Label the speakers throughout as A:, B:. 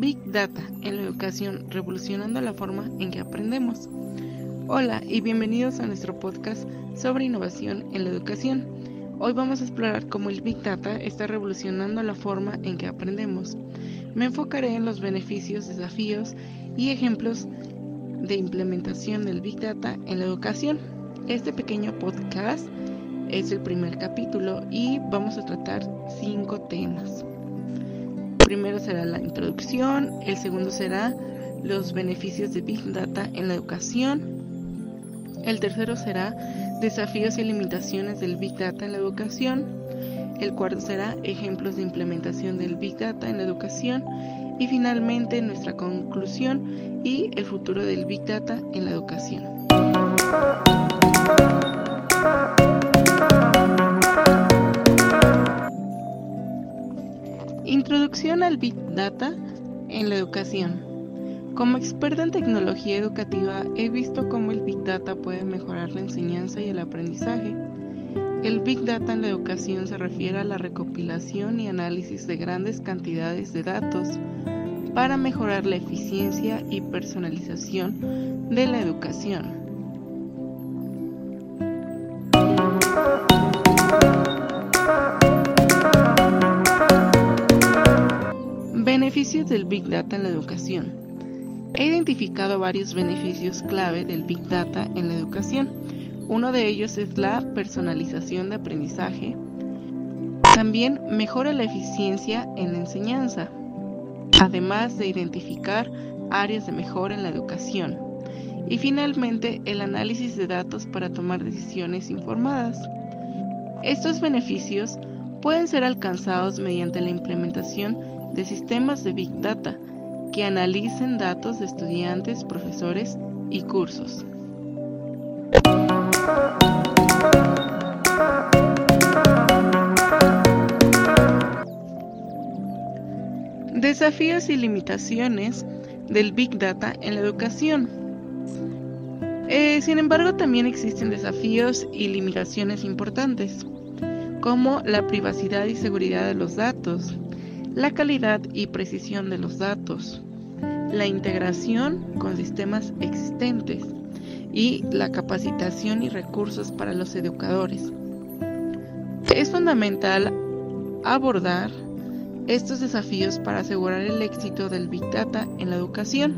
A: Big Data en la educación, revolucionando la forma en que aprendemos. Hola y bienvenidos a nuestro podcast sobre innovación en la educación. Hoy vamos a explorar cómo el Big Data está revolucionando la forma en que aprendemos. Me enfocaré en los beneficios, desafíos y ejemplos de implementación del Big Data en la educación. Este pequeño podcast es el primer capítulo y vamos a tratar 5 temas. Primero será la introducción, el segundo será los beneficios de Big Data en la educación, el tercero será desafíos y limitaciones del Big Data en la educación, el cuarto será ejemplos de implementación del Big Data en la educación y finalmente nuestra conclusión y el futuro del Big Data en la educación. Introducción al Big Data en la educación. Como experta en tecnología educativa, he visto cómo el Big Data puede mejorar la enseñanza y el aprendizaje. El Big Data en la educación se refiere a la recopilación y análisis de grandes cantidades de datos para mejorar la eficiencia y personalización de la educación. Beneficios del Big Data en la educación. He identificado varios beneficios clave del Big Data en la educación. Uno de ellos es la personalización de aprendizaje. También mejora la eficiencia en la enseñanza, además de identificar áreas de mejora en la educación. Y finalmente, el análisis de datos para tomar decisiones informadas. Estos beneficios pueden ser alcanzados mediante la implementación de sistemas de Big Data que analicen datos de estudiantes, profesores y cursos. Desafíos y limitaciones del Big Data en la educación. Sin embargo, también existen desafíos y limitaciones importantes, como la privacidad y seguridad de los datos, la calidad y precisión de los datos, la integración con sistemas existentes y la capacitación y recursos para los educadores. Es fundamental abordar estos desafíos para asegurar el éxito del Big Data en la educación.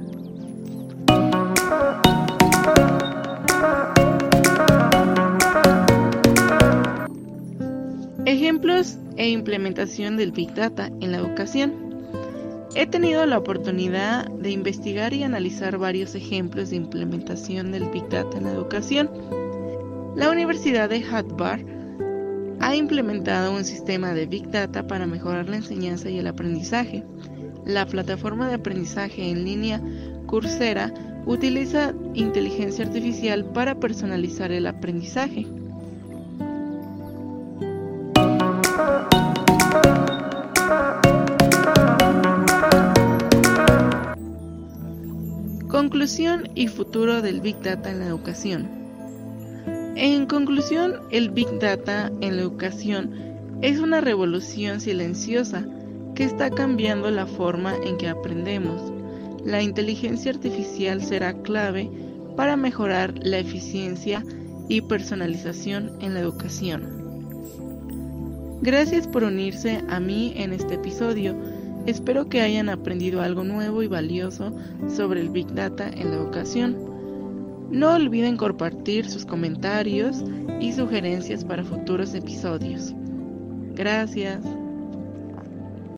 A: Ejemplos e implementación del Big Data en la educación. He tenido la oportunidad de investigar y analizar varios ejemplos de implementación del Big Data en la educación. La Universidad de Harvard ha implementado un sistema de Big Data para mejorar la enseñanza y el aprendizaje. La plataforma de aprendizaje en línea Coursera utiliza inteligencia artificial para personalizar el aprendizaje. Conclusión y futuro del Big Data en la educación. En conclusión, el Big Data en la educación es una revolución silenciosa que está cambiando la forma en que aprendemos. La inteligencia artificial será clave para mejorar la eficiencia y personalización en la educación. Gracias por unirse a mí en este episodio. Espero que hayan aprendido algo nuevo y valioso sobre el Big Data en la educación. No olviden compartir sus comentarios y sugerencias para futuros episodios. Gracias.